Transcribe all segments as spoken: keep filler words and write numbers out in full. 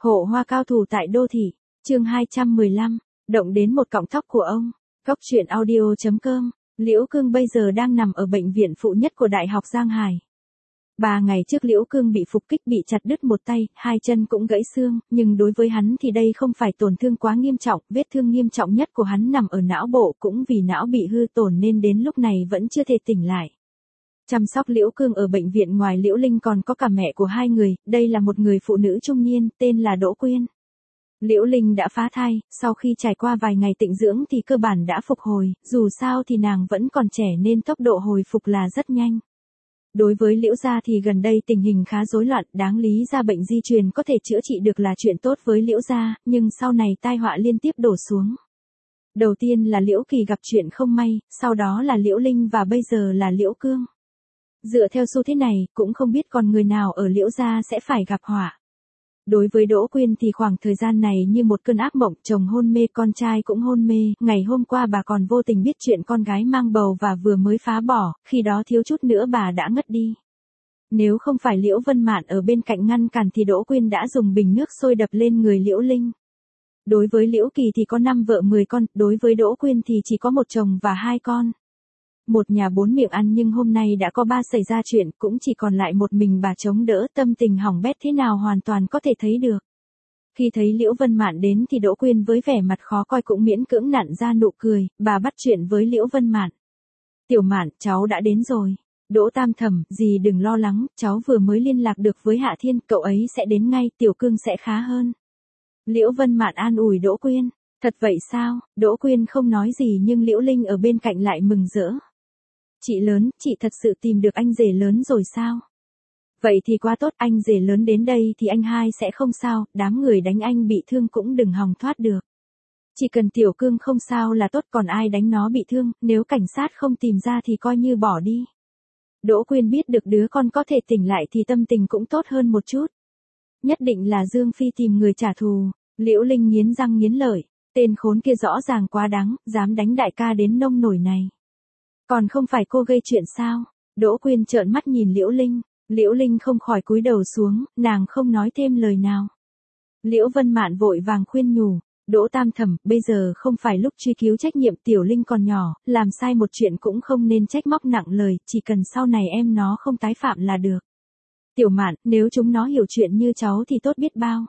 Hộ hoa cao thủ tại đô thị, chương hai trăm mười lăm, động đến một cọng tóc của ông. Góc truyện audio chấm com, Liễu Cương bây giờ đang nằm ở bệnh viện phụ nhất của Đại học Giang Hải. Ba ngày trước Liễu Cương bị phục kích bị chặt đứt một tay, hai chân cũng gãy xương, nhưng đối với hắn thì đây không phải tổn thương quá nghiêm trọng, vết thương nghiêm trọng nhất của hắn nằm ở não bộ, cũng vì não bị hư tổn nên đến lúc này vẫn chưa thể tỉnh lại. Chăm sóc Liễu Cương ở bệnh viện ngoài Liễu Linh còn có cả mẹ của hai người, đây là một người phụ nữ trung niên, tên là Đỗ Quyên. Liễu Linh đã phá thai, sau khi trải qua vài ngày tịnh dưỡng thì cơ bản đã phục hồi, dù sao thì nàng vẫn còn trẻ nên tốc độ hồi phục là rất nhanh. Đối với Liễu gia thì gần đây tình hình khá rối loạn, đáng lý ra bệnh di truyền có thể chữa trị được là chuyện tốt với Liễu gia, nhưng sau này tai họa liên tiếp đổ xuống. Đầu tiên là Liễu Kỳ gặp chuyện không may, sau đó là Liễu Linh và bây giờ là Liễu Cương. Dựa theo xu thế này, cũng không biết còn người nào ở Liễu gia sẽ phải gặp họa. Đối với Đỗ Quyên thì khoảng thời gian này như một cơn ác mộng, chồng hôn mê, con trai cũng hôn mê, ngày hôm qua bà còn vô tình biết chuyện con gái mang bầu và vừa mới phá bỏ, khi đó thiếu chút nữa bà đã ngất đi. Nếu không phải Liễu Vân Mạn ở bên cạnh ngăn cản thì Đỗ Quyên đã dùng bình nước sôi đập lên người Liễu Linh. Đối với Liễu Kỳ thì có năm vợ mười con, đối với Đỗ Quyên thì chỉ có một chồng và hai con. Một nhà bốn miệng ăn nhưng hôm nay đã có ba xảy ra chuyện, cũng chỉ còn lại một mình bà chống đỡ, tâm tình hỏng bét thế nào hoàn toàn có thể thấy được. Khi thấy Liễu Vân Mạn đến thì Đỗ Quyên với vẻ mặt khó coi cũng miễn cưỡng nặn ra nụ cười, bà bắt chuyện với Liễu Vân Mạn. Tiểu Mạn, cháu đã đến rồi. Đỗ Tam Thẩm, dì đừng lo lắng, cháu vừa mới liên lạc được với Hạ Thiên, cậu ấy sẽ đến ngay, Tiểu Cương sẽ khá hơn. Liễu Vân Mạn an ủi Đỗ Quyên. Thật vậy sao? Đỗ Quyên không nói gì nhưng Liễu Linh ở bên cạnh lại mừng rỡ. Chị lớn, chị thật sự tìm được anh rể lớn rồi sao? Vậy thì quá tốt, anh rể lớn đến đây thì anh hai sẽ không sao, đám người đánh anh bị thương cũng đừng hòng thoát được. Chỉ cần Tiểu Cương không sao là tốt, còn ai đánh nó bị thương, nếu cảnh sát không tìm ra thì coi như bỏ đi. Đỗ Quyên biết được đứa con có thể tỉnh lại thì tâm tình cũng tốt hơn một chút. Nhất định là Dương Phi tìm người trả thù. Liễu Linh nghiến răng nghiến lợi, tên khốn kia rõ ràng quá đáng, dám đánh đại ca đến nông nổi này. Còn không phải cô gây chuyện sao? Đỗ Quyên trợn mắt nhìn Liễu Linh, Liễu Linh không khỏi cúi đầu xuống, nàng không nói thêm lời nào. Liễu Vân Mạn vội vàng khuyên nhủ, Đỗ Tam Thẩm, bây giờ không phải lúc truy cứu trách nhiệm, Tiểu Linh còn nhỏ, làm sai một chuyện cũng không nên trách móc nặng lời, chỉ cần sau này em nó không tái phạm là được. Tiểu Mạn, nếu chúng nó hiểu chuyện như cháu thì tốt biết bao.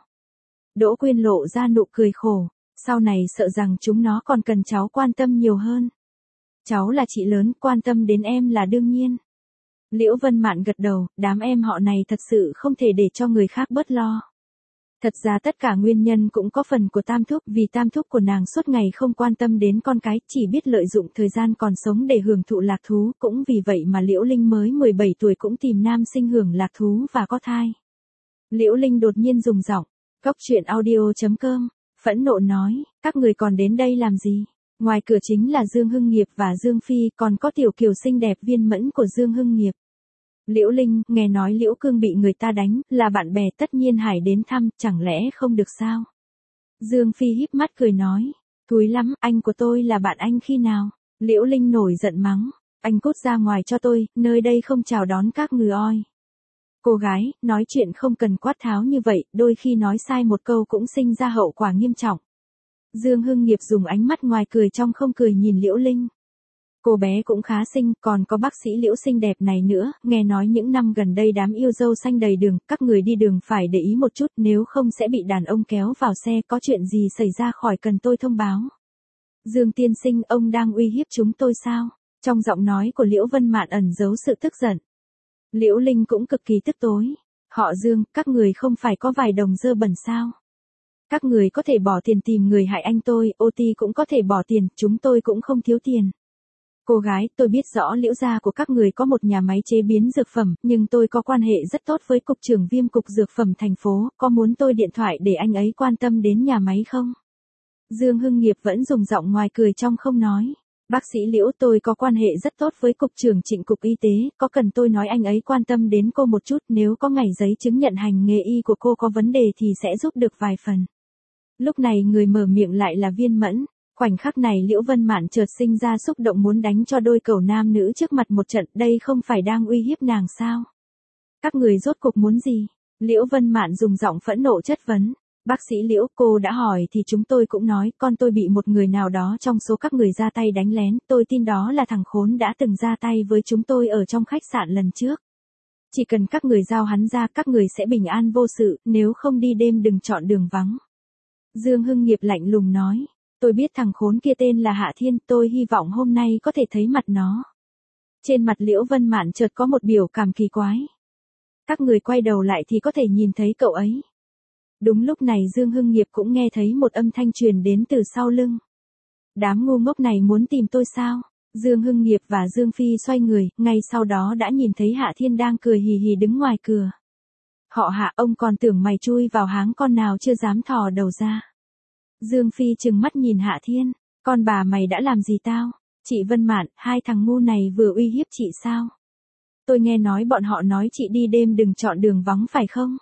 Đỗ Quyên lộ ra nụ cười khổ, sau này sợ rằng chúng nó còn cần cháu quan tâm nhiều hơn. Cháu là chị lớn, quan tâm đến em là đương nhiên. Liễu Vân Mạn gật đầu, đám em họ này thật sự không thể để cho người khác bớt lo. Thật ra tất cả nguyên nhân cũng có phần của Tam Thúc, vì Tam Thúc của nàng suốt ngày không quan tâm đến con cái, chỉ biết lợi dụng thời gian còn sống để hưởng thụ lạc thú, cũng vì vậy mà Liễu Linh mới mười bảy tuổi cũng tìm nam sinh hưởng lạc thú và có thai. Liễu Linh đột nhiên dùng giọng, góc truyện audio chấm com, phẫn nộ nói, các người còn đến đây làm gì? Ngoài cửa chính là Dương Hưng Nghiệp và Dương Phi, còn có tiểu kiều xinh đẹp Viên Mẫn của Dương Hưng Nghiệp. Liễu Linh, nghe nói Liễu Cương bị người ta đánh, là bạn bè tất nhiên Hải đến thăm, chẳng lẽ không được sao? Dương Phi híp mắt cười nói, thúi lắm, anh của tôi là bạn anh khi nào? Liễu Linh nổi giận mắng, anh cút ra ngoài cho tôi, nơi đây không chào đón các người oi. Cô gái, nói chuyện không cần quát tháo như vậy, đôi khi nói sai một câu cũng sinh ra hậu quả nghiêm trọng. Dương Hưng Nghiệp dùng ánh mắt ngoài cười trong không cười nhìn Liễu Linh. Cô bé cũng khá xinh, còn có bác sĩ Liễu xinh đẹp này nữa, nghe nói những năm gần đây đám yêu dâu xanh đầy đường, các người đi đường phải để ý một chút, nếu không sẽ bị đàn ông kéo vào xe, có chuyện gì xảy ra khỏi cần tôi thông báo. Dương tiên sinh, ông đang uy hiếp chúng tôi sao? Trong giọng nói của Liễu Vân Mạn ẩn giấu sự tức giận. Liễu Linh cũng cực kỳ tức tối. Họ Dương, các người không phải có vài đồng dơ bẩn sao? Các người có thể bỏ tiền tìm người hại anh tôi, ô tê cũng có thể bỏ tiền, chúng tôi cũng không thiếu tiền. Cô gái, tôi biết rõ Liễu gia của các người có một nhà máy chế biến dược phẩm, nhưng tôi có quan hệ rất tốt với cục trưởng Viêm cục dược phẩm thành phố, có muốn tôi điện thoại để anh ấy quan tâm đến nhà máy không? Dương Hưng Nghiệp vẫn dùng giọng ngoài cười trong không nói. Bác sĩ Liễu, tôi có quan hệ rất tốt với cục trưởng Trịnh cục y tế, có cần tôi nói anh ấy quan tâm đến cô một chút, nếu có ngày giấy chứng nhận hành nghề y của cô có vấn đề thì sẽ giúp được vài phần. Lúc này người mở miệng lại là Viên Mẫn. Khoảnh khắc này Liễu Vân Mạn chợt sinh ra xúc động muốn đánh cho đôi cẩu nam nữ trước mặt một trận, đây không phải đang uy hiếp nàng sao? Các người rốt cuộc muốn gì? Liễu Vân Mạn dùng giọng phẫn nộ chất vấn. Bác sĩ Liễu, cô đã hỏi thì chúng tôi cũng nói, con tôi bị một người nào đó trong số các người ra tay đánh lén, tôi tin đó là thằng khốn đã từng ra tay với chúng tôi ở trong khách sạn lần trước. Chỉ cần các người giao hắn ra, các người sẽ bình an vô sự, nếu không đi đêm đừng chọn đường vắng. Dương Hưng Nghiệp lạnh lùng nói, tôi biết thằng khốn kia tên là Hạ Thiên, tôi hy vọng hôm nay có thể thấy mặt nó. Trên mặt Liễu Vân Mạn chợt có một biểu cảm kỳ quái. Các người quay đầu lại thì có thể nhìn thấy cậu ấy. Đúng lúc này Dương Hưng Nghiệp cũng nghe thấy một âm thanh truyền đến từ sau lưng. Đám ngu ngốc này muốn tìm tôi sao? Dương Hưng Nghiệp và Dương Phi xoay người, ngay sau đó đã nhìn thấy Hạ Thiên đang cười hì hì đứng ngoài cửa. Họ Hạ, ông còn tưởng mày chui vào háng con nào chưa dám thò đầu ra. Dương Phi trừng mắt nhìn Hạ Thiên, con bà mày đã làm gì tao? Chị Vân Mạn, hai thằng ngu này vừa uy hiếp chị sao? Tôi nghe nói bọn họ nói chị đi đêm đừng chọn đường vắng phải không?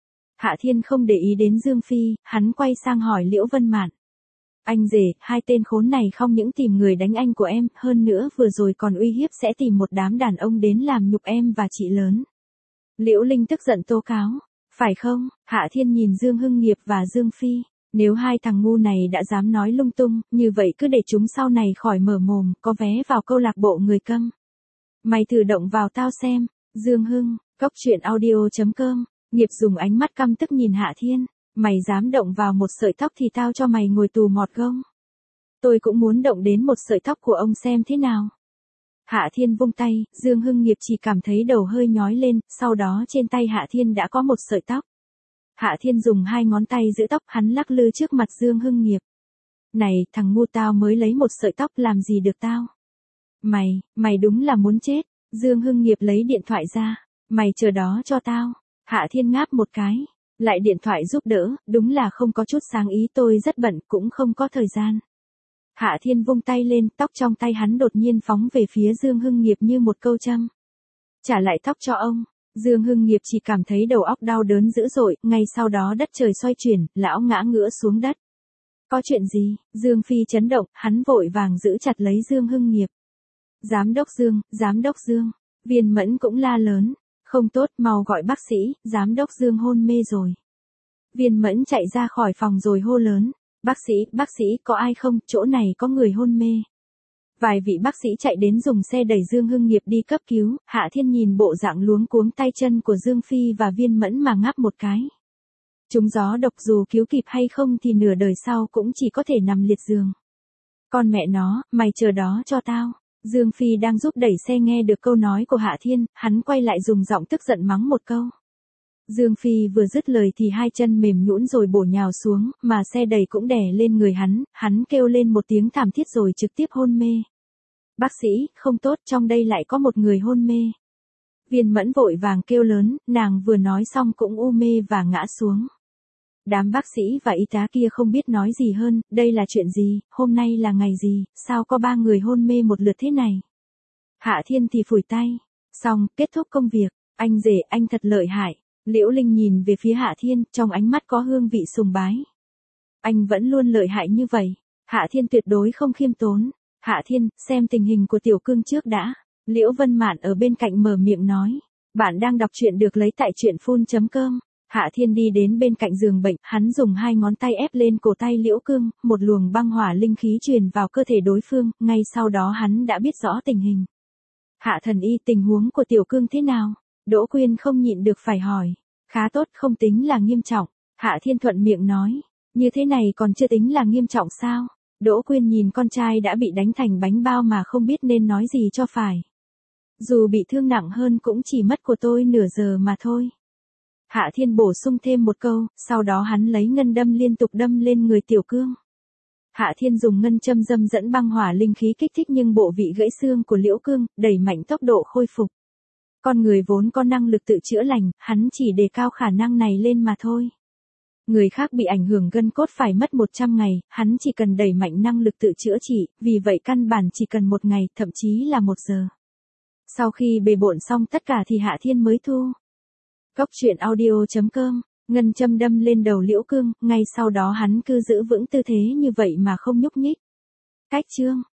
Hạ Thiên không để ý đến Dương Phi, hắn quay sang hỏi Liễu Vân Mạn. Anh rể, hai tên khốn này không những tìm người đánh anh của em, hơn nữa vừa rồi còn uy hiếp sẽ tìm một đám đàn ông đến làm nhục em và chị lớn. Liễu Linh tức giận tố cáo. Phải không? Hạ Thiên nhìn Dương Hưng Nghiệp và Dương Phi. Nếu hai thằng ngu này đã dám nói lung tung, như vậy cứ để chúng sau này khỏi mở mồm, có vé vào câu lạc bộ người câm. Mày thử động vào tao xem. Dương Hưng, cốc truyện audio chấm com. Nghiệp dùng ánh mắt căm tức nhìn Hạ Thiên. Mày dám động vào một sợi tóc thì tao cho mày ngồi tù mọt gông. Tôi cũng muốn động đến một sợi tóc của ông xem thế nào. Hạ Thiên vung tay, Dương Hưng Nghiệp chỉ cảm thấy đầu hơi nhói lên, sau đó trên tay Hạ Thiên đã có một sợi tóc. Hạ Thiên dùng hai ngón tay giữ tóc, hắn lắc lư trước mặt Dương Hưng Nghiệp. Này, thằng ngu, tao mới lấy một sợi tóc làm gì được tao? Mày, mày đúng là muốn chết. Dương Hưng Nghiệp lấy điện thoại ra. Mày chờ đó cho tao. Hạ Thiên ngáp một cái. Lại điện thoại giúp đỡ, đúng là không có chút sáng ý, tôi rất bận, cũng không có thời gian. Hạ Thiên vung tay lên, tóc trong tay hắn đột nhiên phóng về phía Dương Hưng Nghiệp như một câu châm. Trả lại tóc cho ông. Dương Hưng Nghiệp chỉ cảm thấy đầu óc đau đớn dữ dội, ngay sau đó đất trời xoay chuyển, lão ngã ngửa xuống đất. Có chuyện gì? Dương Phi chấn động, hắn vội vàng giữ chặt lấy Dương Hưng Nghiệp. Giám đốc Dương, giám đốc Dương. Viên Mẫn cũng la lớn. Không tốt, mau gọi bác sĩ, giám đốc Dương hôn mê rồi. Viên Mẫn chạy ra khỏi phòng rồi hô lớn. Bác sĩ, bác sĩ, có ai không, chỗ này có người hôn mê. Vài vị bác sĩ chạy đến dùng xe đẩy Dương Hưng Nghiệp đi cấp cứu, Hạ Thiên nhìn bộ dạng luống cuống tay chân của Dương Phi và Viên Mẫn mà ngáp một cái. Chúng gió độc dù cứu kịp hay không thì nửa đời sau cũng chỉ có thể nằm liệt giường. Con mẹ nó, mày chờ đó cho tao. Dương Phi đang giúp đẩy xe nghe được câu nói của Hạ Thiên, hắn quay lại dùng giọng tức giận mắng một câu. Dương Phi vừa dứt lời thì hai chân mềm nhũn rồi bổ nhào xuống, mà xe đẩy cũng đè lên người hắn, hắn kêu lên một tiếng thảm thiết rồi trực tiếp hôn mê. Bác sĩ, không tốt, trong đây lại có một người hôn mê. Viên Mẫn vội vàng kêu lớn, nàng vừa nói xong cũng u mê và ngã xuống. Đám bác sĩ và y tá kia không biết nói gì hơn, đây là chuyện gì, hôm nay là ngày gì, sao có ba người hôn mê một lượt thế này. Hạ Thiên thì phủi tay, xong, kết thúc công việc, anh rể, anh thật lợi hại. Liễu Linh nhìn về phía Hạ Thiên, trong ánh mắt có hương vị sùng bái. Anh vẫn luôn lợi hại như vậy. Hạ Thiên tuyệt đối không khiêm tốn. Hạ Thiên, xem tình hình của Tiểu Cương trước đã. Liễu Vân Mạn ở bên cạnh mở miệng nói. Bạn đang đọc truyện được lấy tại truyện phun chấm com. Hạ Thiên đi đến bên cạnh giường bệnh, hắn dùng hai ngón tay ép lên cổ tay Liễu Cương, một luồng băng hỏa linh khí truyền vào cơ thể đối phương, ngay sau đó hắn đã biết rõ tình hình. Hạ thần y, tình huống của Tiểu Cương thế nào? Đỗ Quyên không nhịn được phải hỏi. Khá tốt, không tính là nghiêm trọng. Hạ Thiên thuận miệng nói. Như thế này còn chưa tính là nghiêm trọng sao? Đỗ Quyên nhìn con trai đã bị đánh thành bánh bao mà không biết nên nói gì cho phải. Dù bị thương nặng hơn cũng chỉ mất của tôi nửa giờ mà thôi. Hạ Thiên bổ sung thêm một câu, sau đó hắn lấy ngân đâm liên tục đâm lên người Tiểu Cương. Hạ Thiên dùng ngân châm dâm dẫn băng hỏa linh khí kích thích nhưng bộ vị gãy xương của Liễu Cương, đẩy mạnh tốc độ khôi phục. Con người vốn có năng lực tự chữa lành, hắn chỉ đề cao khả năng này lên mà thôi. Người khác bị ảnh hưởng gân cốt phải mất một trăm ngày, hắn chỉ cần đẩy mạnh năng lực tự chữa trị, vì vậy căn bản chỉ cần một ngày, thậm chí là một giờ. Sau khi bề bộn xong tất cả thì Hạ Thiên mới thu. Cốc truyện audio chấm com, ngân châm đâm lên đầu Liễu Cương, ngay sau đó hắn cứ giữ vững tư thế như vậy mà không nhúc nhích. Cách chương